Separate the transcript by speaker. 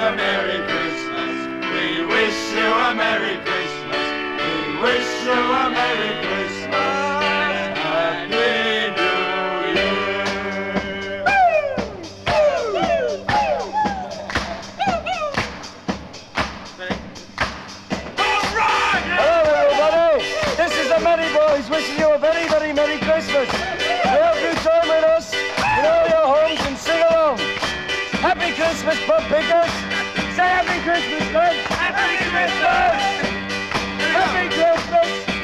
Speaker 1: a Merry Christmas. We wish you a Merry Christmas. We wish you a Merry Christmas and a Happy New Year. All right!
Speaker 2: Hello, everybody. This is the Merry Boys wishing you a very, very Merry Christmas. We hope you join with us in all your homes and sing along. Happy Christmas, Bob Pickers. Say Happy Christmas, Glenn.
Speaker 1: Happy Christmas!
Speaker 2: Happy Christmas.